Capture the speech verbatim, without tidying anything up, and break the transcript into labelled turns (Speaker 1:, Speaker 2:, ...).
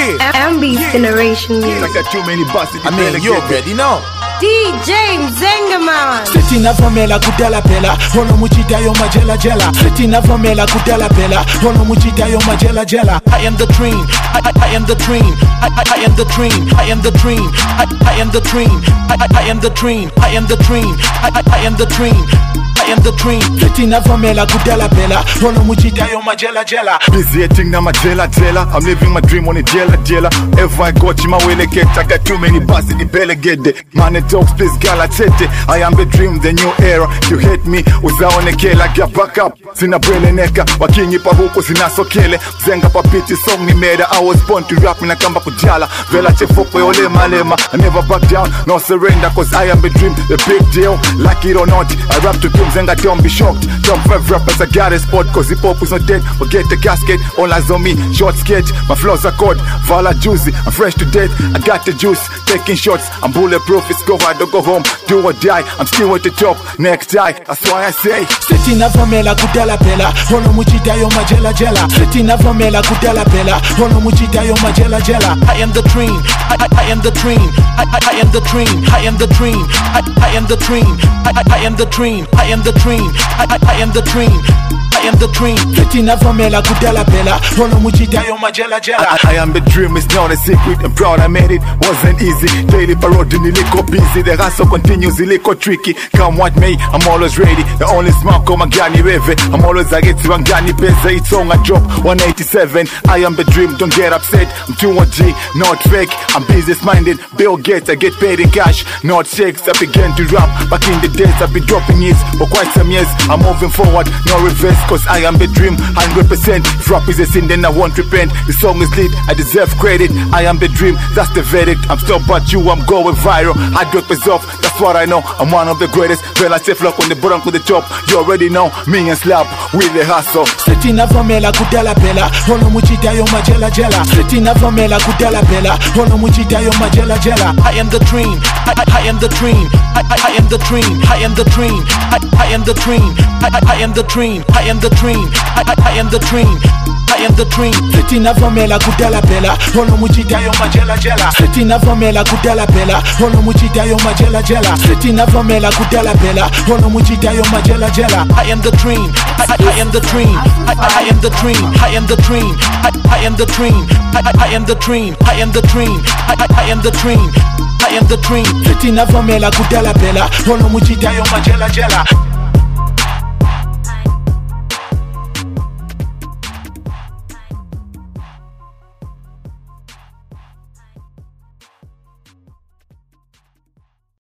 Speaker 1: Yeah.
Speaker 2: M B's
Speaker 1: yeah.
Speaker 2: generation
Speaker 1: Yeah.
Speaker 2: music.
Speaker 1: I got too many buses.
Speaker 3: I mean, you already know.
Speaker 2: D J Mzengaman.
Speaker 4: Sitina vomela kudala pela, holo muchita yo majela jela. Sitina vomela kudala pela, holo muchita yo majela jela. I am the dream, I, I, I am the dream, I, I, I am the dream, I am the dream, I, I am the dream, I, I, I am the dream, I am the dream, I, I, I am the dream, I am the dream. Sitina vomela kudala pela, holo muchita yo majela jela.
Speaker 1: Busy eating na majela jela. I'm living my dream on a jela jela. Ever I got my way like I got too many buses. The belly get it. Man it talks please gala tete. I am the dream, the new era. You hate me, uzaonekela get back up. Sina brele neka, wakinyi pa huko sina sokele. Zenga pa piti song ni meda. I was born to rap, mina kamba kujala. Vela chefopo yole malema. I never back down, no surrender, cause I am the dream, the big deal. Like it or not, I rap to kill Zenga, don't be shocked. Top five rappers, I got a spot, cause hip hop is not dead. Forget the casket, all eyes on me, short sketch. My flows are cold, Vala juicy, I'm fresh to death. I got the juice, taking shots, I'm bulletproof, it's go hard, don't go home, do or die. I'm still at the top, next die, that's why I say
Speaker 4: Sitina vomela kudala pela, holo muchita yo majela jela. Sitina vomela kudala pela, holo muchita yo majela jela. I am the dream, I, I, I am the dream, I, I, I am the dream, I am the dream, I, I am the dream, I, I, I am the dream, I am the dream, I, I, I am the dream, I am the dream. Sitina vomela kudala pela, holo muchita yo majela jela.
Speaker 1: I, I am the dream, it's not a secret. I'm proud I made it, wasn't easy. Daily parody, liko busy. The hustle continues, liko tricky. Come what may, I'm always ready. The only smart come Gani Reve. I'm always I get to Gani Pesa. It's on a drop, one eighty-seven. I am the dream, don't get upset. I'm two one G, not fake. I'm business minded. Bill Gates, I get paid in cash, not checks. I began to rap. Back in the days, I've been dropping hits for quite some years. I'm moving forward, no reverse, cause I am the dream, one hundred percent. If rap is a sin, then I won't repent. The song is lit, I deserve credit. I am the dream, that's the verdict. I'm still but you, I'm going viral. I drop is off, that's what I know. I'm one of the greatest. Well, I safe lock on the bottom to the top. You already know, me and Slap with the hustle.
Speaker 4: Sitina vomela kudala pela, holo muchita yo majela jela. Sitina vomela kudala pela, holo muchita yo majela jela. I am the dream, I, I, I am the dream, I, I, I am the dream, I am the dream, I, I am the dream, I, I, I am the dream, I am the dream, I, I, I am the dream, I am the dream. Sitina vomela kudala pela, holo muchita yo majela jela. Sitina vomela kudala pela, holo muchita yo majela jela. Sitina vomela kudala pela, holo muchita yo majela jela. I am the dream, I, I, I am the dream, I, I, I am the dream, I am the dream, I, I am the dream, I, I, I am the dream, I am the dream, I, I, I am the dream, I am the dream. Sitina vomela kudala pela, holo muchita yo majela jela.